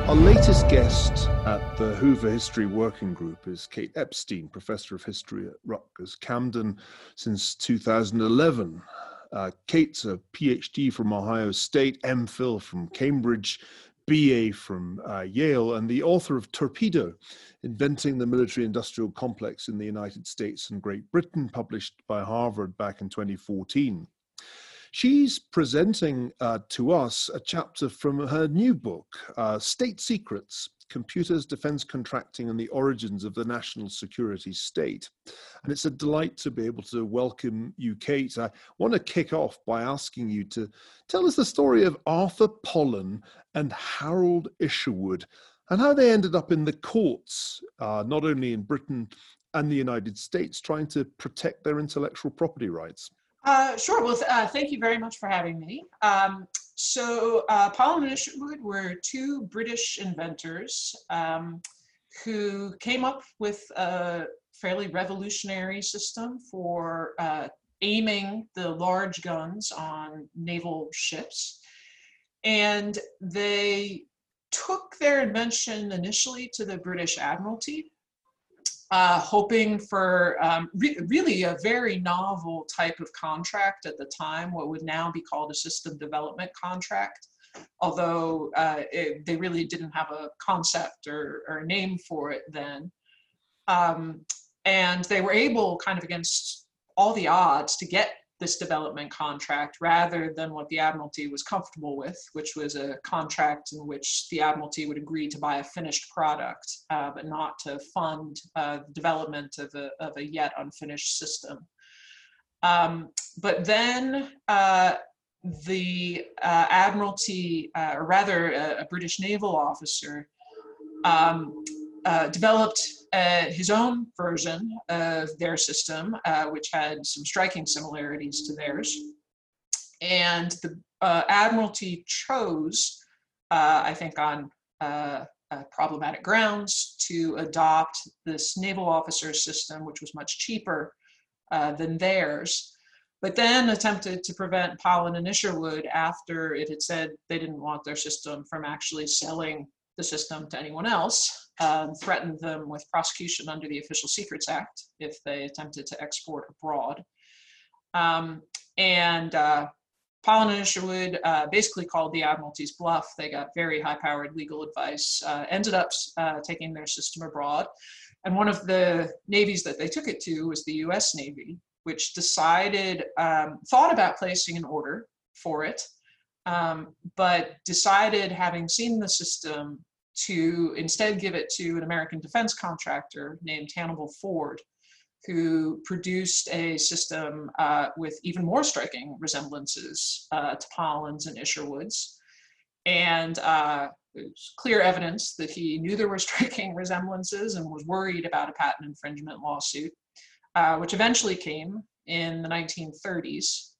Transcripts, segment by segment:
Our latest guest at the Hoover History Working Group is Kate Epstein, Professor of History at Rutgers Camden since 2011. Kate's a PhD from Ohio State, MPhil from Cambridge, BA from Yale, and the author of Torpedo, Inventing the Military-Industrial Complex in the United States and Great Britain, published by Harvard back in 2014. She's presenting to us a chapter from her new book, State Secrets, Computers, Defense Contracting and the Origins of the National Security State. And it's a delight to be able to welcome you, Kate. I want to kick off by asking you to tell us the story of Arthur Pollin and Harold Isherwood and how they ended up in the courts, not only in Britain and the United States, trying to protect their intellectual property rights. Sure. Well, thank you very much for having me. Pollin and Isherwood were two British inventors who came up with a fairly revolutionary system for aiming the large guns on naval ships. And they took their invention initially to the British Admiralty, hoping for really a very novel type of contract at the time, what would now be called a system development contract, although they really didn't have a concept or a name for it then. And they were able, kind of against all the odds, to get this development contract rather than what the Admiralty was comfortable with, which was a contract in which the Admiralty would agree to buy a finished product, but not to fund the development of a yet unfinished system. But then the Admiralty, or rather a British naval officer, developed his own version of their system, which had some striking similarities to theirs. And the Admiralty chose, I think on problematic grounds, to adopt this naval officer system, which was much cheaper than theirs, but then attempted to prevent Pollin and Isherwood after it had said they didn't want their system from actually selling the system to anyone else. Threatened them with prosecution under the Official Secrets Act if they attempted to export abroad. Pollin and Isherwood basically called the Admiralty's bluff. They got very high-powered legal advice, ended up taking their system abroad. And one of the navies that they took it to was the US Navy, which decided, thought about placing an order for it, but decided, having seen the system, to instead give it to an American defense contractor named Hannibal Ford, who produced a system with even more striking resemblances to Pollin's and Isherwood's. And there's clear evidence that he knew there were striking resemblances and was worried about a patent infringement lawsuit, which eventually came in the 1930s.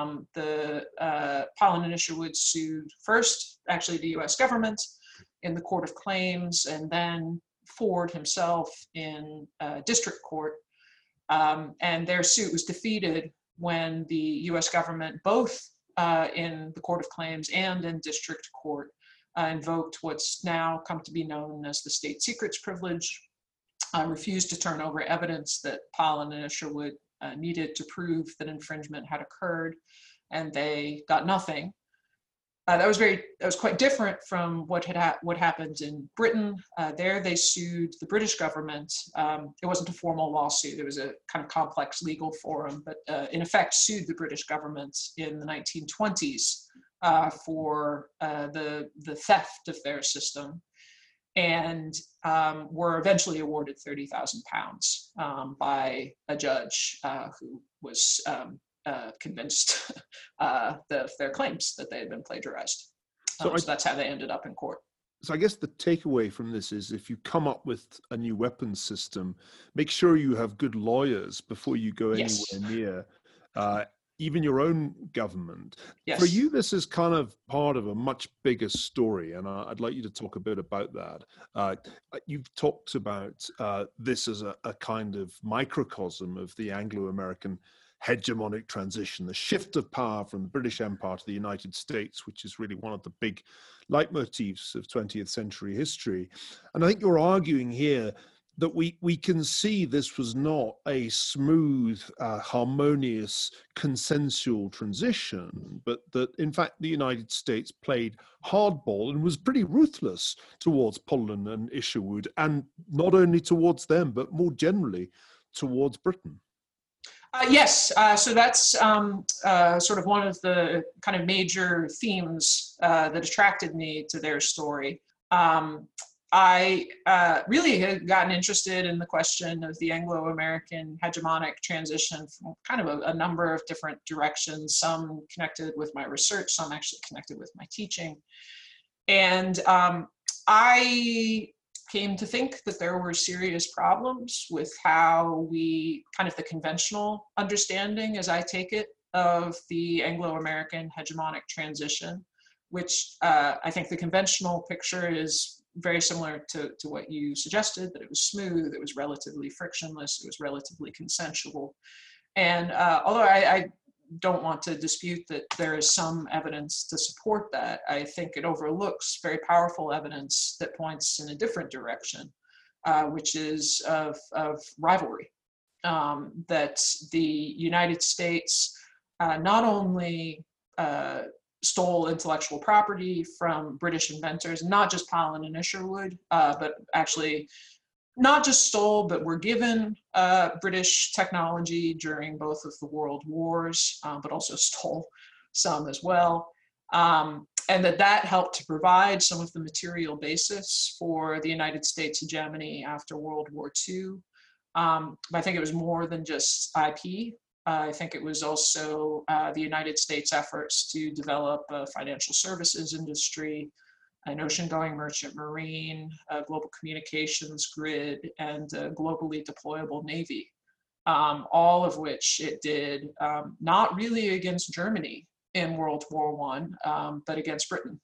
Pollin and Isherwood sued first, actually, the US government in the Court of Claims, and then Ford himself in district court. And their suit was defeated when the US government, both in the Court of Claims and in district court, invoked what's now come to be known as the state secrets privilege, refused to turn over evidence that Pollin and Isherwood needed to prove that infringement had occurred, and they got nothing. That was quite different from what happened in Britain. There they sued the British government. It wasn't a formal lawsuit. It was a kind of complex legal forum, but in effect sued the British government in the 1920s for the theft of their system, and were eventually awarded £30,000 by a judge who was convinced of their claims that they had been plagiarized. So that's how they ended up in court. So I guess the takeaway from this is, if you come up with a new weapons system, make sure you have good lawyers before you go anywhere near even your own government. Yes. For you, this is kind of part of a much bigger story, and I'd like you to talk a bit about that. You've talked about this as a kind of microcosm of the Anglo-American hegemonic transition, the shift of power from the British Empire to the United States, which is really one of the big leitmotifs of 20th century history. And I think you're arguing here that we can see this was not a smooth, harmonious, consensual transition, but that in fact the United States played hardball and was pretty ruthless towards Poland and Isherwood, and not only towards them, but more generally towards Britain. Yes, so that's sort of one of the kind of major themes that attracted me to their story. I really had gotten interested in the question of the Anglo-American hegemonic transition from kind of a number of different directions, some connected with my research, some actually connected with my teaching. And I came to think that there were serious problems with how we, kind of the conventional understanding, as I take it, of the Anglo-American hegemonic transition, which I think the conventional picture is very similar to what you suggested, that it was smooth, it was relatively frictionless, it was relatively consensual. And although I don't want to dispute that there is some evidence to support that, I think it overlooks very powerful evidence that points in a different direction, which is of rivalry. That the United States not only stole intellectual property from British inventors, not just Pollen and Isherwood, but actually not just stole, but were given British technology during both of the world wars, but also stole some as well. And that helped to provide some of the material basis for the United States hegemony after World War II. I think it was more than just IP. I think it was also the United States efforts to develop a financial services industry, an ocean-going merchant marine, a global communications grid, and a globally deployable navy, all of which it did not really against Germany in World War I, but against Britain.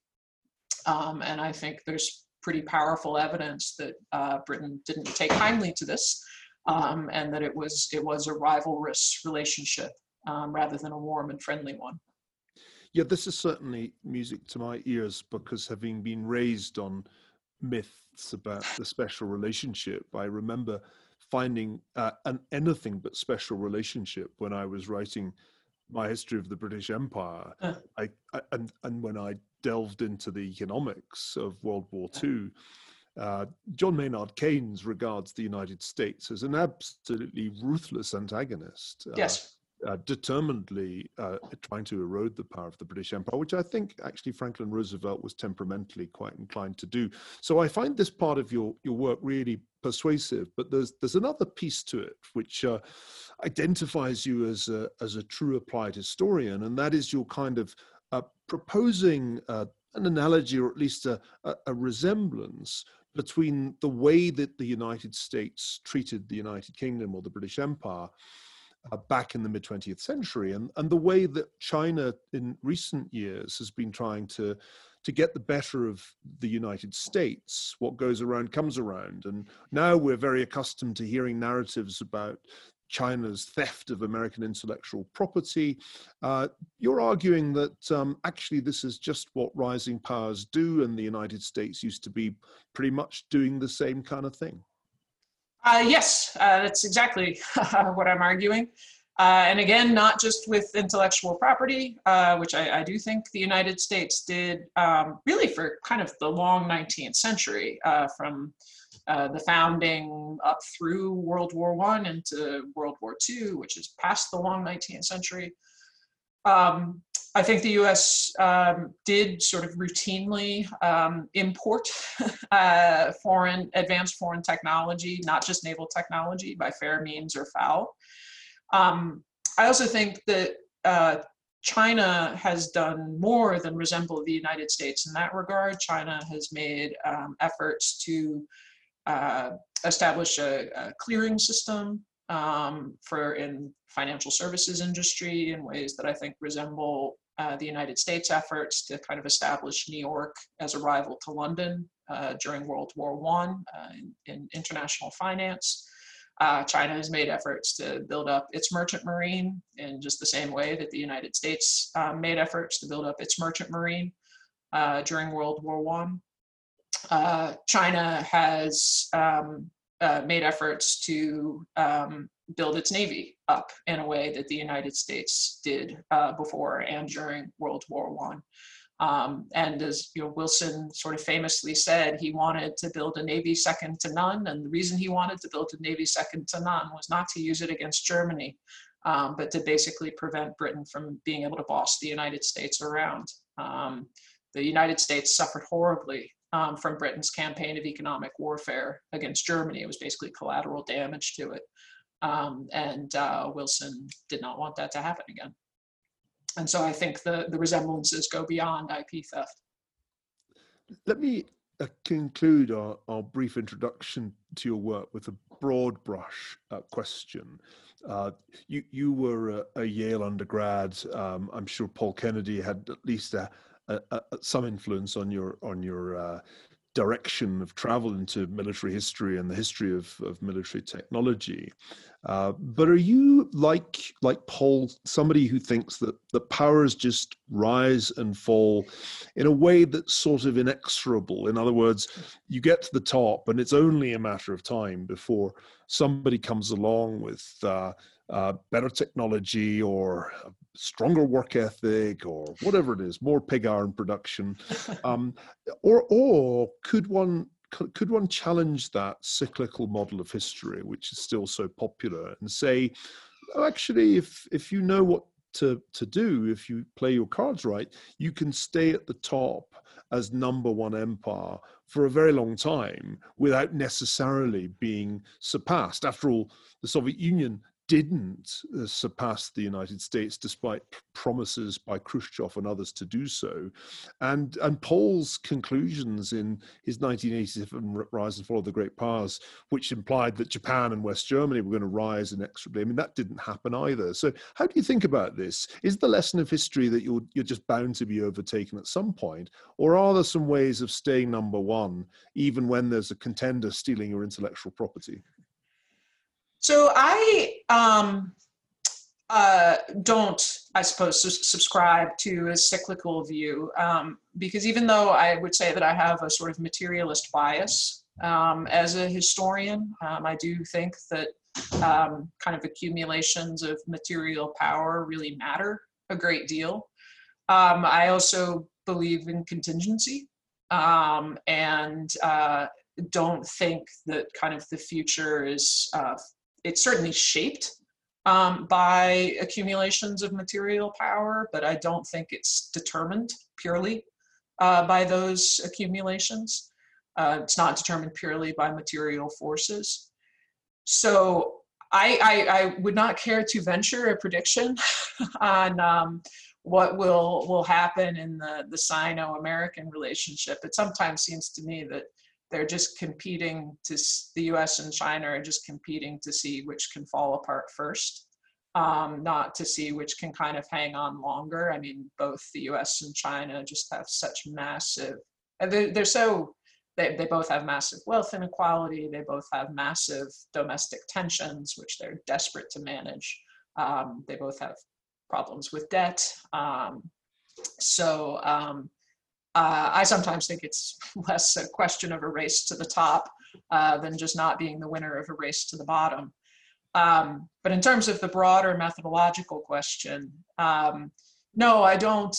And I think there's pretty powerful evidence that Britain didn't take kindly to this, and that it was a rivalrous relationship rather than a warm and friendly one. Yeah, this is certainly music to my ears, because having been raised on myths about the special relationship, I remember finding an anything but special relationship when I was writing my history of the British Empire. And when I delved into the economics of World War II, John Maynard Keynes regards the United States as an absolutely ruthless antagonist. Yes. Determinedly trying to erode the power of the British Empire, which I think actually Franklin Roosevelt was temperamentally quite inclined to do. So I find this part of your work really persuasive, but there's another piece to it which identifies you as a true applied historian, and that is your kind of proposing an analogy, or at least a resemblance between the way that the United States treated the United Kingdom or the British Empire back in the mid-20th century, and the way that China in recent years has been trying to get the better of the United States. What goes around comes around. And now we're very accustomed to hearing narratives about China's theft of American intellectual property. You're arguing that actually this is just what rising powers do, and the United States used to be pretty much doing the same kind of thing. Yes, that's exactly what I'm arguing. And again, not just with intellectual property, which I do think the United States did really for kind of the long 19th century, from the founding up through World War I into World War II, which is past the long 19th century. I think the US did sort of routinely import advanced foreign technology, not just naval technology, by fair means or foul. I also think that China has done more than resemble the United States in that regard. China has made efforts to establish a clearing system in financial services industry in ways that I think resemble the United States efforts to kind of establish New York as a rival to London during World War I in international finance. China has made efforts to build up its merchant marine in just the same way that the United States made efforts to build up its merchant marine during World War I. China has made efforts to build its navy up in a way that the United States did before and during World War I. And as Wilson sort of famously said, he wanted to build a navy second to none. And the reason he wanted to build a navy second to none was not to use it against Germany, but to basically prevent Britain from being able to boss the United States around. The United States suffered horribly from Britain's campaign of economic warfare against Germany. It was basically collateral damage to it. And Wilson did not want that to happen again. And so I think the resemblances go beyond IP theft. Let me conclude our brief introduction to your work with a broad brush question. You were a Yale undergrad. I'm sure Paul Kennedy had at least some influence on your direction of travel into military history and the history of military technology. But are you, like Paul, somebody who thinks that the powers just rise and fall in a way that's sort of inexorable? In other words, you get to the top and it's only a matter of time before somebody comes along with better technology or a stronger work ethic or whatever it is, more pig iron production, or could one challenge that cyclical model of history, which is still so popular, and say, oh, actually, if you know what to do, if you play your cards right, you can stay at the top as number one empire for a very long time without necessarily being surpassed. After all, the Soviet Union didn't surpass the United States despite promises by Khrushchev and others to do so. And Paul's conclusions in his 1987 Rise and Fall of the Great Powers, which implied that Japan and West Germany were going to rise inexorably, I mean, that didn't happen either. So how do you think about this? Is the lesson of history that you're just bound to be overtaken at some point? Or are there some ways of staying number one, even when there's a contender stealing your intellectual property? So I don't, I suppose, subscribe to a cyclical view, because even though I would say that I have a sort of materialist bias as a historian, I do think that kind of accumulations of material power really matter a great deal. I also believe in contingency, and don't think that kind of the future is it's certainly shaped by accumulations of material power, but I don't think it's determined purely by those accumulations. It's not determined purely by material forces. So I would not care to venture a prediction on what will happen in the Sino-American relationship. It sometimes seems to me that they're just competing the US and China are just competing to see which can fall apart first, not to see which can kind of hang on longer. I mean, both the US and China just have such massive, they both have massive wealth inequality. They both have massive domestic tensions, which they're desperate to manage. They both have problems with debt. I sometimes think it's less a question of a race to the top than just not being the winner of a race to the bottom. But in terms of the broader methodological question, no, I don't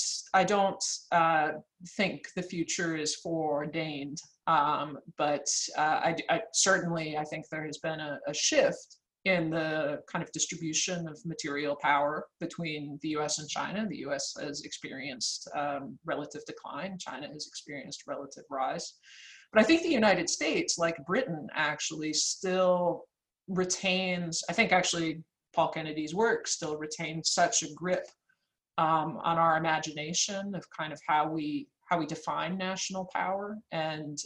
think the future is foreordained. But I certainly think there has been a shift in the kind of distribution of material power between the US and China. The US has experienced relative decline. China has experienced relative rise. But I think the United States, like Britain, actually still retains, I think actually Paul Kennedy's work still retains such a grip on our imagination of kind of how we define national power. And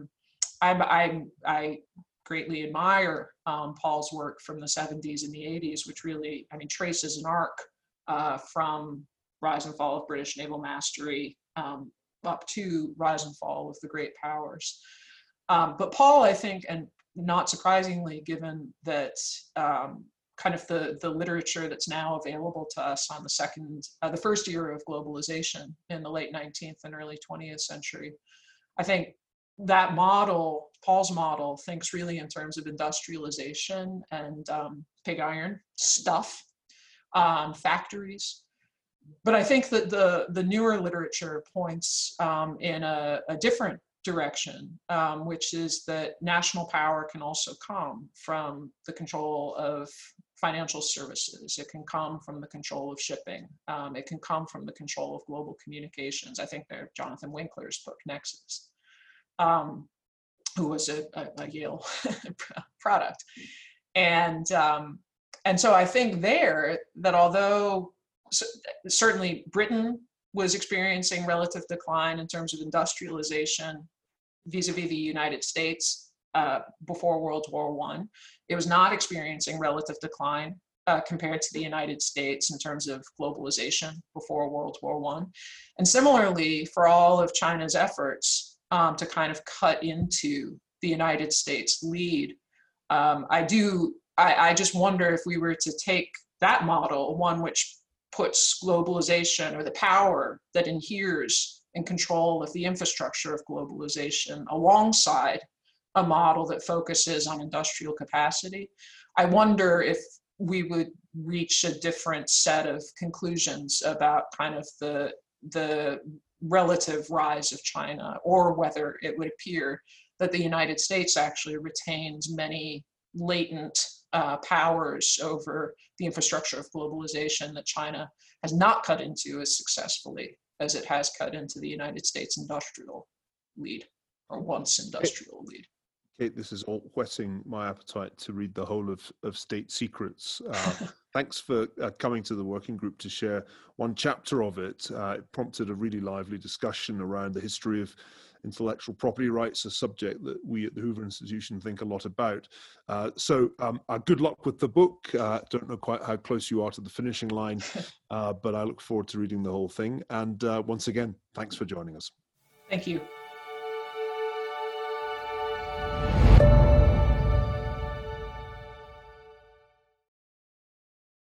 I greatly admire Paul's work from the 70s and the 80s, which really, I mean, traces an arc from rise and fall of British naval mastery up to rise and fall of the great powers. But Paul, I think, and not surprisingly, given that kind of the literature that's now available to us on the first era of globalization in the late 19th and early 20th century. I think that model, Paul's model, thinks really in terms of industrialization and pig iron stuff, factories. But I think that the newer literature points in a different direction, which is that national power can also come from the control of financial services. It can come from the control of shipping. It can come from the control of global communications. I think they're Jonathan Winkler's book, Nexus, who was a Yale product. And so I think that although certainly Britain was experiencing relative decline in terms of industrialization vis-a-vis the United States before World War I, it was not experiencing relative decline compared to the United States in terms of globalization before World War I. And similarly, for all of China's efforts to kind of cut into the United States lead, I just wonder if we were to take that model, one which puts globalization or the power that inheres in control of the infrastructure of globalization alongside a model that focuses on industrial capacity, I wonder if we would reach a different set of conclusions about kind of the relative rise of China, or whether it would appear that the United States actually retains many latent powers over the infrastructure of globalization that China has not cut into as successfully as it has cut into the United States industrial lead, or once industrial lead. Kate, this is all whetting my appetite to read the whole of State Secrets. Thanks for coming to the working group to share one chapter of it. It prompted a really lively discussion around the history of intellectual property rights, a subject that we at the Hoover Institution think a lot about. So good luck with the book. Don't know quite how close you are to the finishing line, but I look forward to reading the whole thing. And once again, thanks for joining us. Thank you.